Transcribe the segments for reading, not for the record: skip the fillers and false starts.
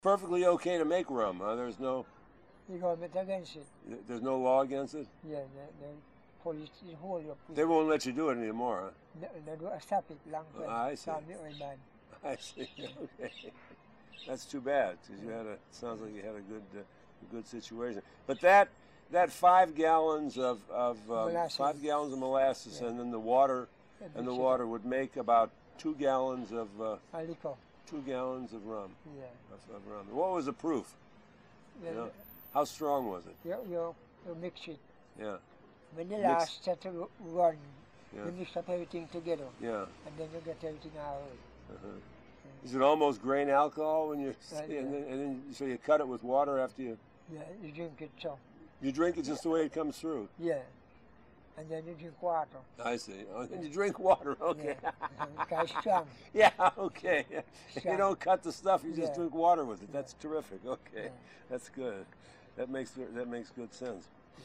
Perfectly okay to make rum, huh? There's no The government against it. there's no law against it? Yeah, the police is hold you up. They won't let you do it anymore, They do stop it long time. I see. Stop the oil ban. huh? I see. Okay. That's too bad, because you had a sounds like you had a good situation. But that 5 gallons of Molasses. 5 gallons of molasses, Yeah. and then the water Mix it water would make about 2 gallons of and liquor. 2 gallons of rum. Yeah. Of rum. What was the proof? Then You know, how strong was it? you mix it. Yeah. When the Mix- last set to run, Yeah. you mix up everything together, Yeah. and then you get everything out. Uh-huh. Is it almost grain alcohol when you Yeah. and then so you cut it with water after you Yeah, you drink it so. you drink it just the way it comes through? Yeah. And then you drink water. I see. Oh, and you drink water. Okay. Yeah. It's strong. Yeah, okay. You Strong. don't cut the stuff, you just Yeah. drink water with it. That's terrific. Okay. Yeah. That's good. That makes good sense.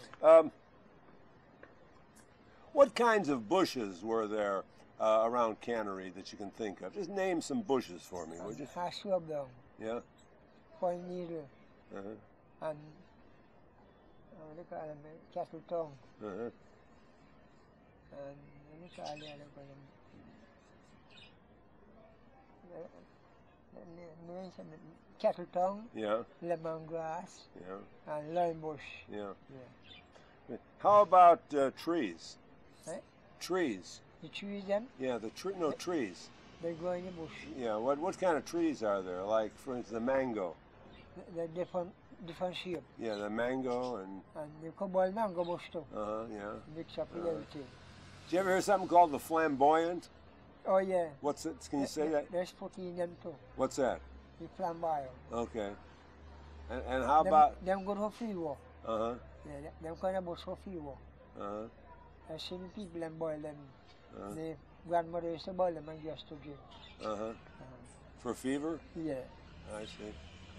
What kinds of bushes were there around Cannery that you can think of? Just name some bushes for me, would you? Shrub down, Yeah. pine needle, Uh-huh. and what do you call them? Cattle tongue, Uh-huh. and what do you call the other one? Cattle tongue, Yeah. lemongrass, Yeah. and lime bush. Yeah. Yeah. How about trees? Eh? Trees. The trees them, Yeah, the tree. No trees. they grow in the bush. Yeah. What kind of trees are there? Like, for instance, the mango. They're different shape. Yeah, the mango and And you can boil mango bush too. yeah. Mix up with Uh-huh. everything. Did you ever hear something called the flamboyant? Oh yeah. What's it? Can you say that? There's protein in them too. What's that? The flamboyant. Okay. And how Them- about? them good for fever. Uh huh. Yeah, them kind of bush for fever. Uh huh. I see the people them boil them. Uh-huh. The grandmother used to boil them and just to drink. Uh-huh. For fever? Yeah. I see.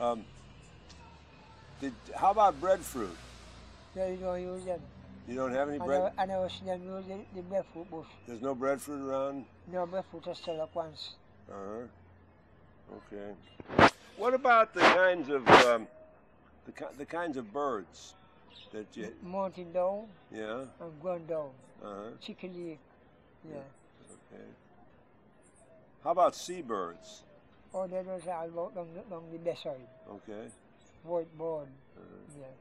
How about breadfruit? There you don't use them. You don't have any bread? I never see them use the breadfruit bush. There's no breadfruit around? No breadfruit is still up once. Uh-huh. Okay. What about the kinds of the kinds of birds that you? Mountain down Yeah. and ground down. Uh-huh. Chickadee. Yeah. Okay. How about seabirds? Oh, there was all about down the best side. Okay. Whiteboard. Uh-huh. Yeah.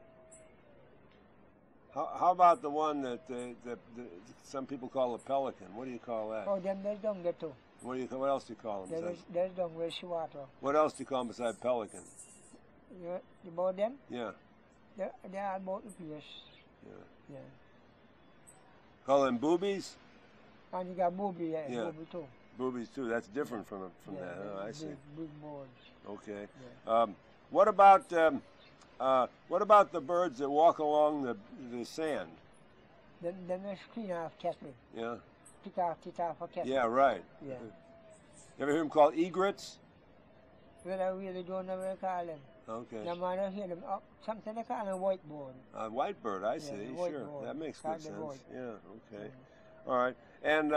How about the one that some people call a pelican? What do you call that? Oh, them there's down there too. What else do you call them? There's down where she water. What else do you call them besides pelican? You about them? Yeah. They're all about the place. Yeah. Yeah. Call them boobies? And you got booby, yeah, Yeah. booby too. Boobies too. That's different from Yeah, that. Oh, I see. Big boards. Okay. Yeah. What about the birds that walk along the sand? Then there's clean off cattle. Yeah. Tick off a cattle. Yeah. Right. Yeah. You ever hear them called egrets? Well, I really don't know what they call them. Okay. Now, man, I hear them, something they call them whiteboard. Whitebird. I see. white Sure. bird. That makes Called good the sense. white. Yeah. Okay. All right. And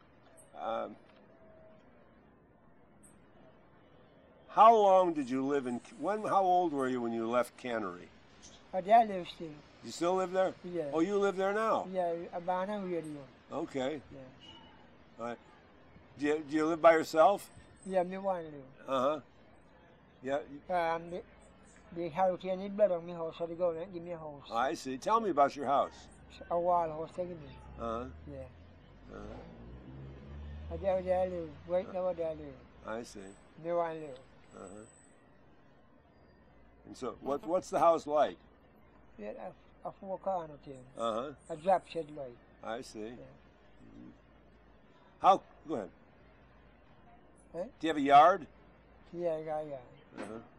how long did you live in? How old were you when you left Cannery? But they live still. You still live there? Yeah. Oh, you live there now? Yeah, a band and radio. Okay. Yeah. All right. Do you live by yourself? Yeah, me want to. Uh-huh. Yeah. The hurricane in blood on my house, so they go and give me a house. I see. Tell me about your house. A wall house, they give me. Uh-huh. Yeah. Uh-huh. There I live. Right now there I live. I see. Me want to live. Uh-huh. And so, what's the house like? Yeah, a 4 corner thing. Uh-huh. A drop shed light. I see. Yeah. Go ahead. Eh? Do you have a yard? Yeah, yeah, yeah. Uh-huh.